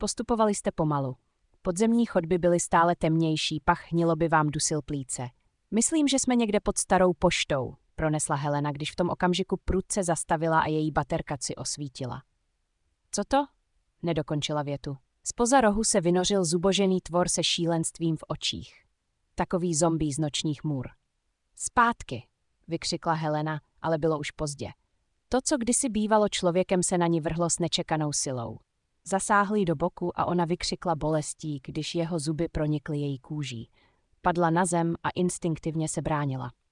Postupovali jste pomalu. Podzemní chodby byly stále temnější, pach hniloby vám dusil plíce. Myslím, že jsme někde pod starou poštou, pronesla Helena, když v tom okamžiku prudce zastavila a její baterka si osvítila. Co to? Nedokončila větu. Zpoza rohu se vynořil zubožený tvor se šílenstvím v očích. Takový zombie z nočních můr. Zpátky, vykřikla Helena, ale bylo už pozdě. To, co kdysi bývalo člověkem, se na ní vrhlo s nečekanou silou. Zasáhl jí do boku a ona vykřikla bolestí, když jeho zuby pronikly její kůží. Padla na zem a instinktivně se bránila.